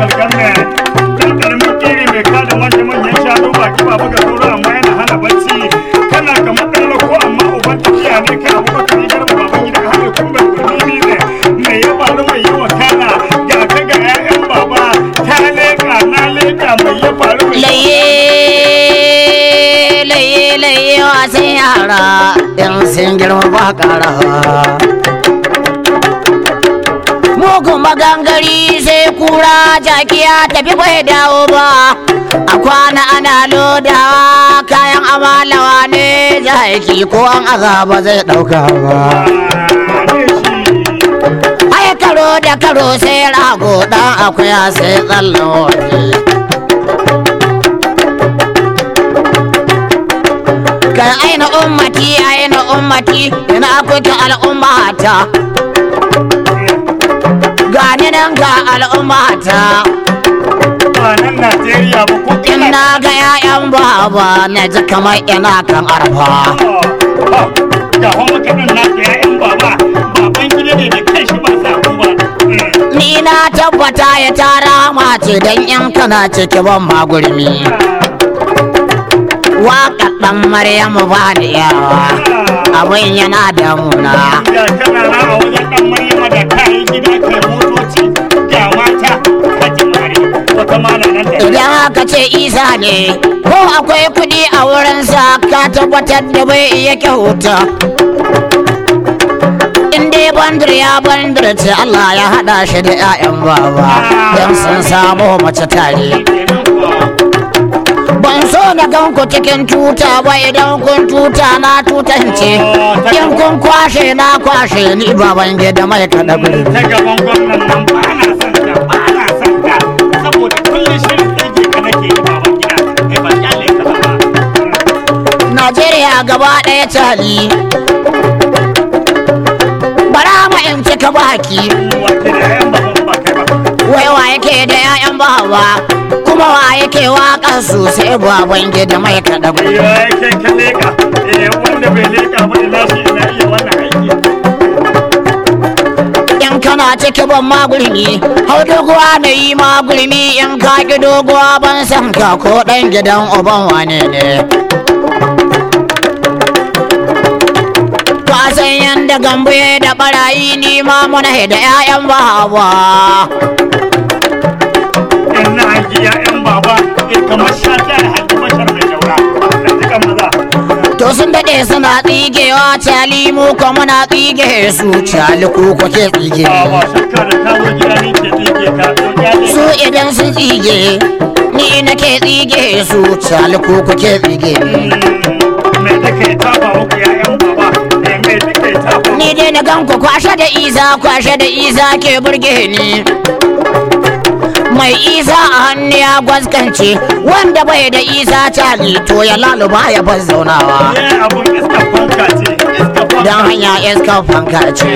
local government. Dan karamin kiri mai kada manyan shanu baki ba buga sauro amma yana hana bacci. Kana kamar ɗan lako amma uban tafiya ne kana Abubakar Garba baban gida hana kumbar gurmi ne. Mai ya faru mai yawa kana ga ka ga 'ya'yan baba ta leka na leka mai ya faru mai laye wasan yara yan sun girma ba karawa. Mugun magangari sai kura jakiya tafi bai dawo ba, a kwana ana lodawa kayan amalawa ne jaki ko an azaba zai dauka ba. Ai karo da karo sai rago dan akuya sai tsallan waje. Kai aina ummati ina kuke al'ummata, gani nan ga al'ummata. nan Najeriya ba ko ina ga 'ya'yan baba na ji kamar ina kan arfa. Ga hawa kanan na ga 'ya'yan baba baban gida ne da kai shi ba sa ba. Ni na tabbata ya tara mace dan in kana ciki ban magurmi. Waƙar ɗan Maryamu ba da yawa abin yana damuna. Ya kana na a wajen ɗan Maryamu da kayan gida kai motoci ga mata ka jimare wata mana nan da. Idan aka ce Isa ne ko akwai kuɗi a wurinsa ka tabbatar da bai iya kyauta. In dai bandir ya bandir ce Allah ya haɗa shi da 'ya'yan baba don sun samu mace tare. Ban so na gan ku cikin tuta ba, idan kun tuta na tutance, in kun kwashe na kwashe ni baban gida mai kaɗa gurbi. Ta gaban gwamnan nan ba na son ta saboda kullum shirin ɗage ka nake yi baban gida kai ba kyale ka ba. Najeriya gaba ɗaya tali bara ma in cika baki. Wace da 'ya'yan baban ba kai ba. Wai wa yake da 'ya'yan baba kuma wa yake waƙar su sai baban gida mai kaɗa gurbi. Ya yake ka leka wanda bai leka ba ina shi ina iya wannan aiki. In kana ciki ban magulmi hau doguwa na yi magulmi, in ka ki doguwa ban san ka ko ɗan gidan uban wane ne. Ka san yanda gambe da barayi ni ma muna da 'ya'yan baba. In na hangi 'ya'yan baba kamar shata da hangi bashar mai jaura da duka maza. To sun daɗe suna tsigewa cali mu ko muna tsige su cali ku kuke tsige. Ba shakka da ka zo gida ni ke tsige ka to kyale. Su idan sun tsige ni nake tsige su cali ku kuke tsige. Me da kai taba muku 'ya'yan baba me da kai taba. Ni dai na gan ku kwashe da isa ke burge ni. Mai isa a hannu ya gwaskance, wanda bai da isa cali to ya laluba ya bar zaunawa. Abun iska fanka ce. Don hanya iska fanka ce.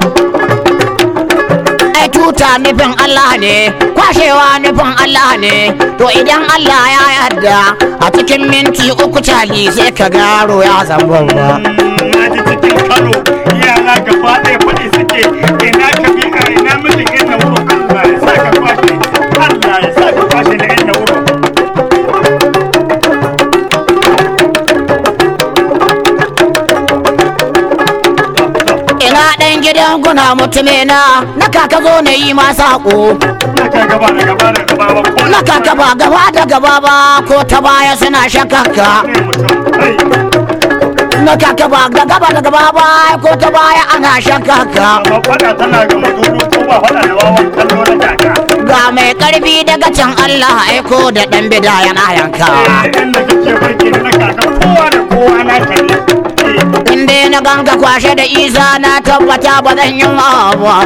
Ai tuta nufin Allah ne, kwashewa nufin Allah ne. To idan Allah ya yarda a cikin minti 3 cali sai ka garo ya zamba ba. Na ji cikin Kano yara gaba ɗaya faɗi suke ina ka bi a ina mijin yan na wuro Allah ya sa ka kwashe. Allah ya sa ka kwashe da yan na wuro. Ina ɗan gidan guna mutumina na kaka zo na yi ma saƙo. Na ka gaba da gaba da gaba ba ko Na kaka ba gaba da gaba ba ko ta baya suna shakaka. ne mutum. Na kaka ba da gaba da gaba ba ko ta baya ana shakaka. Amma faɗa tana ga madudu ko ba faɗa da wawan kallo na kaka. Ga mai ƙarfi daga can Allah aiko da ɗan bida yana yanka. Inda kake barki na kaka kowa da kowa na kare. Inda na ganga kwashe da isa na tabbata ba zan yi ba.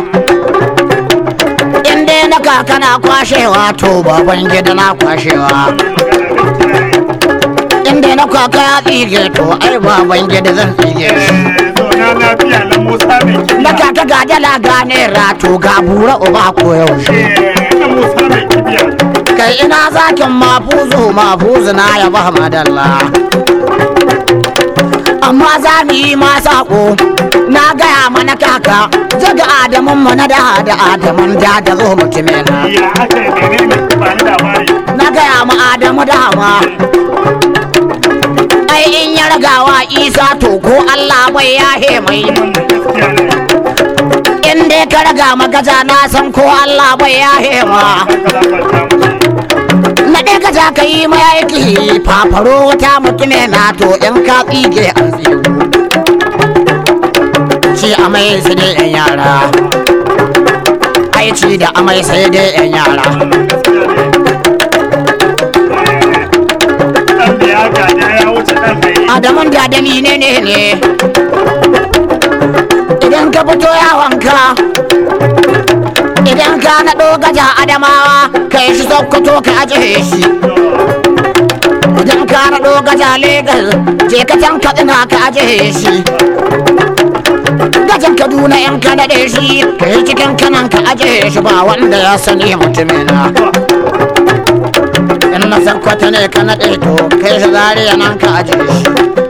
Inda na kaka na kwashewa to baban gida na kwashewa. Inda na kaka ya tsige to ai baban gida zan tsige shi. Zona lafiya na Musa mai kibiya. Na kaka ga dala ga naira to ga bura uba ko yaushe. Na Musa mai kibiya. Kai ina zakin mafuzu na ya ba madalla. Amma za mu yi ma saƙo na gaya mana kaka zaga adamun mu na da adamun da zo mutumin na ya aka yi menene ba ni labari na gaya ma adamu dama ai in ya ragawa isa to ko Allah bai yahe mai wannan gaskiya ne in dai ka raga magaja na san ko Allah bai yahe ma haka za ka ta musu na ɗaya gaja ka yi mai aiki fafaro wata mutumin na to in ka tsige an tsiru ci amai sai dai yan yara ai ci da amai sai dai yan yara wannan gaskiya ne dan da ya gada ya wuce dan da yi adamun da dami ne idan ka fito yawanka idan ka naɗo gaja adamawa ka yi shi sokoto ka ajiye shi idan ka naɗo gaja legas je ka can katsina ka ajiye shi gajan kaduna in ka naɗe shi ka yi cikin kanan ka ajiye shi ba wanda ya sani mutumina in na sakwata ne ka naɗe to kai shi zariya nan ka ajiye shi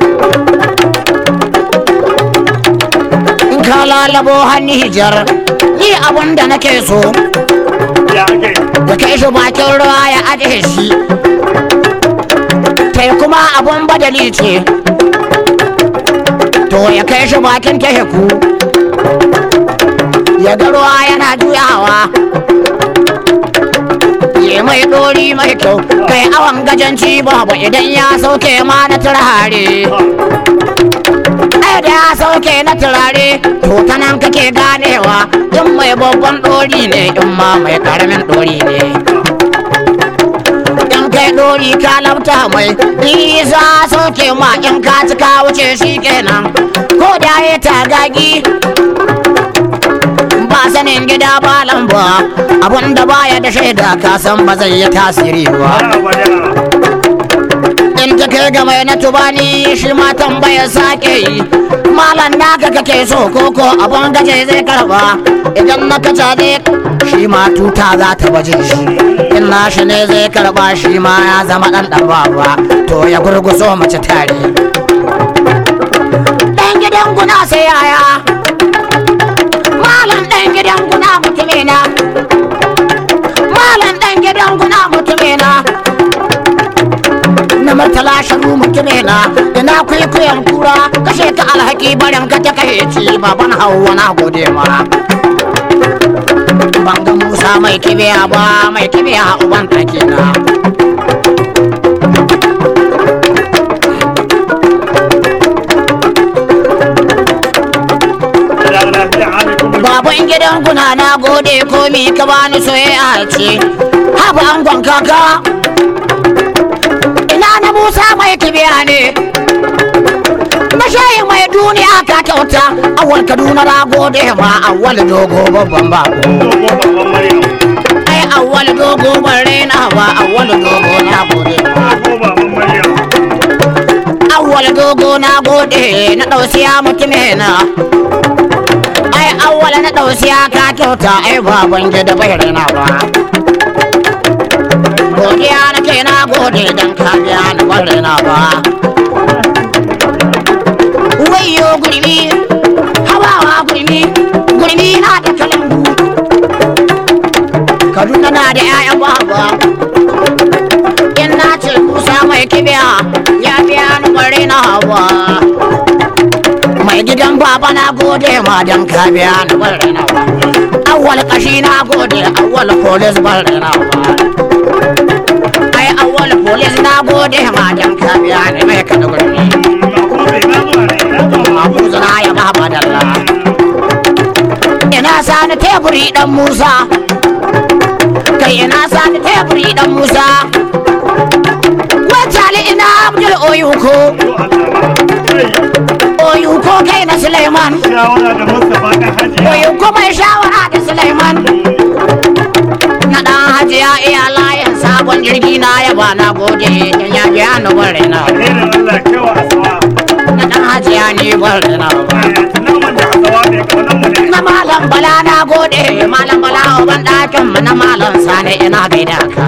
in ka lalabo hannu hijar ni abun da nake so ya ake da kai shi bakin ruwa ya ajiye shi kai kuma abun badali ce to ya kai shi bakin teku ya ga ruwa yana juyawa ya mai dori mai kyau kai awan gajanci babu idan ya sauke ma na turare ai da ya sauke na turare to ta nan kake ganewa in mai babban dori ne in ma mai karamin dori ne in kai dori ka labta mai nisa sauke ma in ka ci ka wuce shi kenan ko da ya tagagi ba sanin gida ba lamba abunda baya da shaida ka san ba zai yi tasiri ba in ta kai ga mai na tubani shi ma tambaya sake yi malam naka kake so koko abun gaje zai karba idan na kaca ne shi ma tuta za ta baje shi in nashi ne zai karba shi ma ya zama dan baba to ya gurguso mace tare dan gidan guna sai yaya malam dan gidan guna mutumina malam dan gidan guna mutumina na martala sharu mutumina ina kwaikwayon kura kashe ka alhaki barin ka ta kai ci baban hawa na gode ma banga musa mai kibiya ba mai kibiya uban takina baban gidan kuna na gode komi ka bani soyayya ce haba angon kaka ina na musa mai kibiya ne mashayi mai duniya ka kyauta awal kaduna na gode ma awal dogo babban bako ai awal dogo bare na ba awal dogo na gode awal dogo na gode na dausiya mutumena ai awal na dausiya ka kyauta ai baban gida bai rena ba godiya nake na gode dan ka biya ni bai rena ba wayo gurmi hawawa gurmi na da kalangu kaduna na da 'ya'yan baba in na ce musa mai kibiya ya biya ni bare na hawa mai gidan baba na gode ma dan ka biya ni bare na hawa awwal kashi na gode awwal polis bare na hawa ai awwal polis na gode ma dan ka biya ni mai kada gurmi abuza na ya baba dalla ina sani teburi dan musa kai ina sani teburi dan musa wajali ina abdul oyuko oyuko kai na suleiman oyuko mai shawara da suleiman na dan hajiya iya layin sabon jirgi na yaba na gode dan ya biya ni bare na na dan hajiya ni bare na na malam bala na gode malam bala uban dakin mu na malam sani ina gaida ka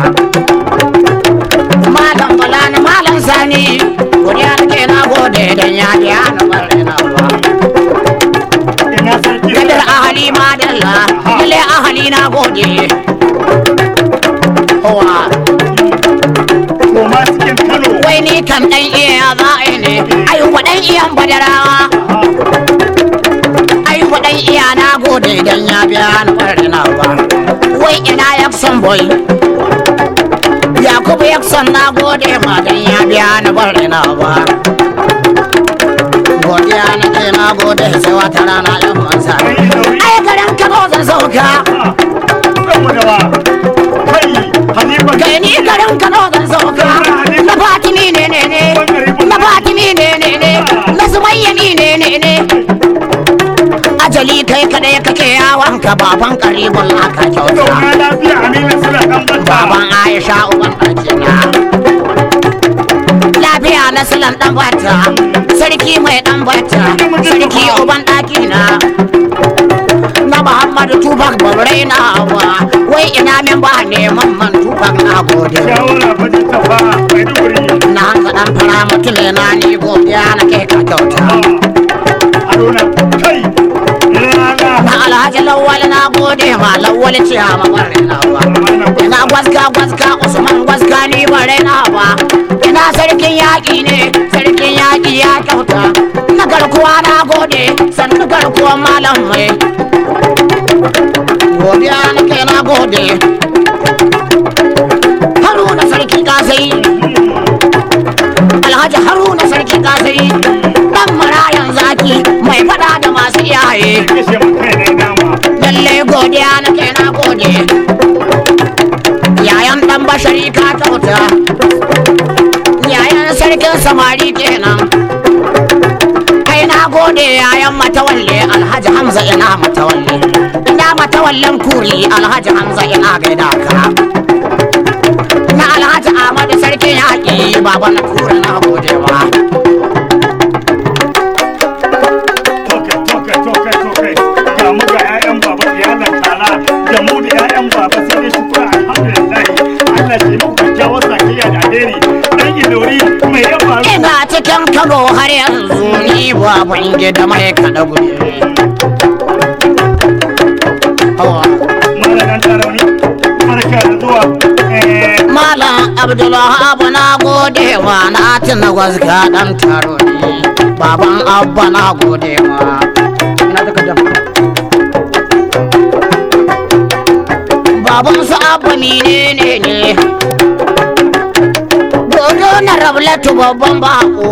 malam bala na malam sani godiya nake na gode dan ya biya ni bare na Allah lalle ahali na gode wa koma cikin Kano wai ni kan dan iya za a yi ne ayuba dan iyan badarawa ayuba dan iya na gode dan ya biya ni barna ba wai ina yakson boy Yakubu yakson na gode ma dan ya biya ni barna ba godiya na ke na gode sai wata rana yan mansa ai garin Kano zan sauka kai ni garin Kano zan sauka na Fatimi ne na Fatimi ne na Sumayya ne ajali kai kadai kake yawon ka baban karibun aka kyauta baban Aisha uban ɗakina lafiya na silan ɗan bata sarki mai ɗan bata sarki uban ɗakina na Muhammadu Tufak babrai na hawa wai ina min ba neman man Tufak na gode na hanka ɗan fara mutum na ni godiya na kai ka kyauta na Alhaji Lawal na gode ma Lawal ciya ma bare na hawa ina gwaska Usman gwaska ni bare na hawa ina sarkin yaƙi ne sarkin yaƙi ya kyauta na garkuwa na gode sannu garkuwan malam mai godiya na kai na gode Haruna sarki kasai Alhaji Haruna sarki kasai dan marayan zaki mai fada da masu iyaye lalle godiya na kai na gode yayan dan bashari ka kyauta yayan sarkin samari kenan kai na gode yayan matawalle Alhaji Hamza ina matawalle ina matawallen kuri Alhaji Hamza ina gaida ka na Alhaji Ahmadu sarkin yaƙi baba na kura na gode wa ga mu ga 'ya'yan baba iyalan tara da mu da 'ya'yan baba sai dai shukura alhamdulillah Allah shi muku kyakkyawar sakayya da alheri dan ilori mai ya faru ina cikin Kano har yanzu ni baban gida mai kada guri Malam Tarauni barka da zuwa Malam Abdullahi na gode wa na tuna gwaska dan taro ne baban Abba na gode wa ina da kaddam baban su Abba ne dodo na Rablatu babban bako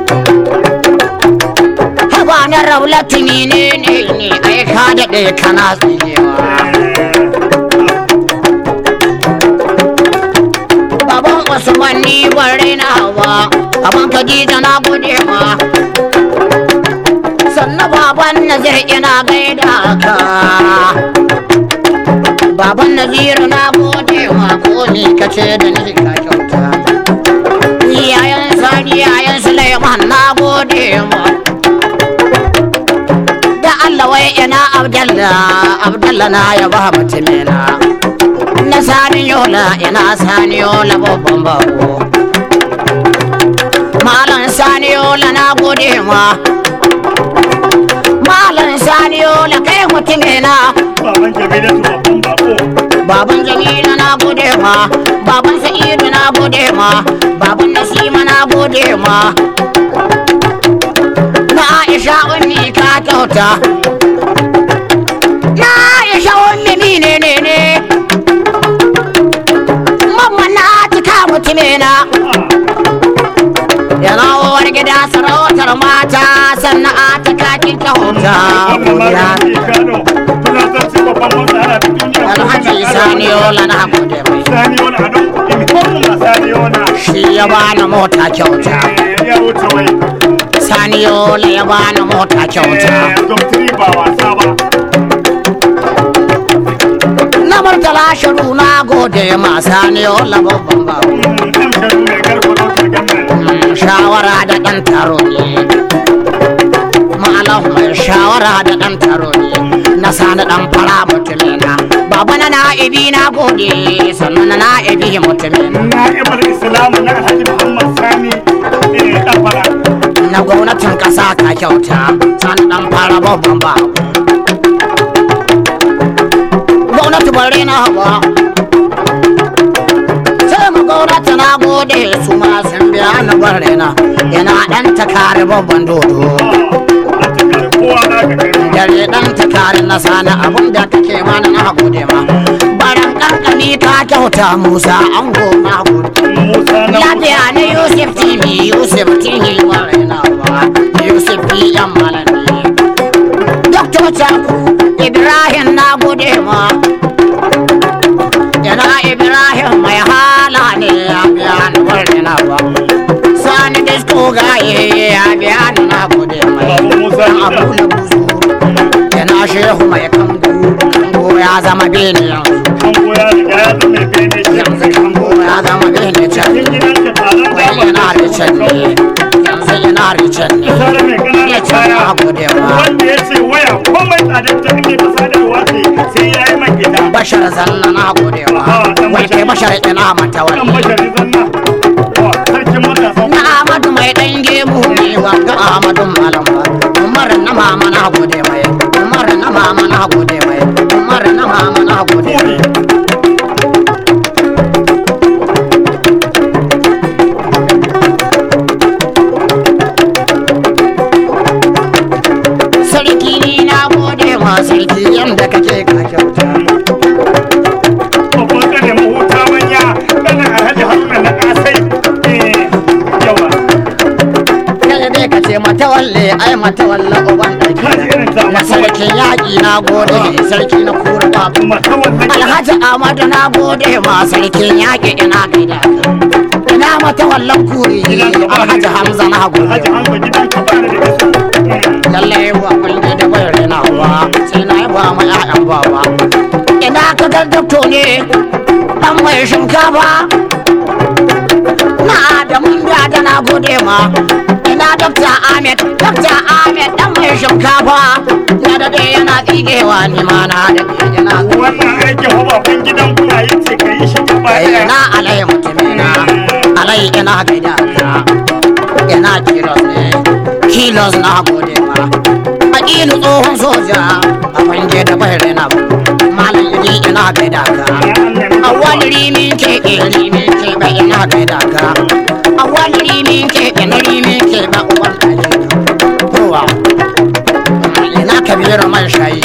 haba na Rablatu ne ai ka daɗe kana tsinewa Usman ni bare na hawa baban Khadija na gode ma sannan baban Nazir ina gaida ka baban Nazir na gode ma ko ni kace da ni ka kyauta yayan Sani yayan Sulaiman na gode ma da Allah wai ina Abdallah na ya ba mutumina na Sani Yola ina Sani Yola babban bako Malam Sani Yola na gode ma Malam Sani Yola kai mutum na baban Jamila babban bako baban Jamila na gode ma baban Sa'idu na gode ma baban Nasima na gode ma na Aisha unni ka kyauta na Aisha unni ne mutumina yana wani gida sarautar mata sannan a ta kakin kyauta Alhaji Sani Yola na gode mai shi ya bani mota kyauta Sani Yola ya bani mota kyauta na Murtala Sharu na gode ma Sani Yola babban babu shawara da ɗan taro ne Malam mai shawara da ɗan taro ne na Sani ɗan fara mutumina baba na na'ibi na gode sannan na na'ibi mutumina na'ibul Islam na Alhaji Muhammad Sani ɗan fara na gwamnatin ƙasa ka kyauta Sani ɗan fara babban babu gwamnati bare na ba sai mu gwamnati na gode su ma sun biya na bare na ina dan ta kare babban dodo dare dan ta kare na sana abun da kake mana na gode ma baran kankani ka kyauta Musa an goma gode lafiya ne Yusuf TV bare na ba Yusuf yan malami Dr. Chaku Ibrahim na gode ma yana Ibrahim mai hala ne ya biya ni bare na ba Sani Disco gaye ya biya ni na gode mai Abu na buzu yana Shehu mai kango ya zama bene yanzu kango ya zama bene can wai yana ricen ne yanzu yana ricen ne ya ce na gode ma wanda ya ce waya komai tsadar ta kake ta sadarwa ce sai ya yi man gida Bashar zanna na gode ma wai kai Bashar ina mata wani na Ahmadu mai dan gemu ne wanga Ahmadu malam ba Umar na mama na gode mai Umar na mama na gode mai Umar na mama na gode mai sarki ni na gode ma sarki yanda kake ka kyauta babban kane mahuta manya kana Alhaji Haruna na kasai yawa kai dai ka ce mata walle ai mata walle uban daki na sarkin yaƙi na gode sarki na kura babu Alhaji Ahmadu na gode ma sarkin yaƙi ina gaida ina mata wallan kuri Alhaji Hamza na gode lallai wa kulli da bai rena wa sai na ba mu ƴaƴan baba ina ka ga dokto ne dan mai shinkafa na Adamu da na gode ma ina Dr. Ahmed dan mai shinkafa na da dai yana tsigewa ni ma na da yana wannan aikin babban gidan kuna yace kai shi gaba ɗaya ina alai mutumina alai ina gaida ka ina kilos na gode ma aƙilu tsohon soja a fange da bai rena ba malam idi ina gaida ka awwal rimin keke ba ina gaida ka awwal rimin keke ba uban kaje kowa ina kabiru mai shayi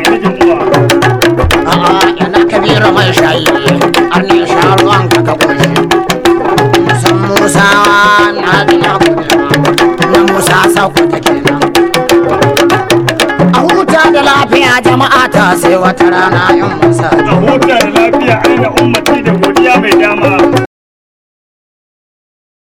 ina kabiru mai shayi an ne sharuwan ka ka goshi musan Musa na gina gode ma Musa sauko take nan a huta da lafiya jama'a ta sai wata rana yan Musa a huta da lafiya aina ummati da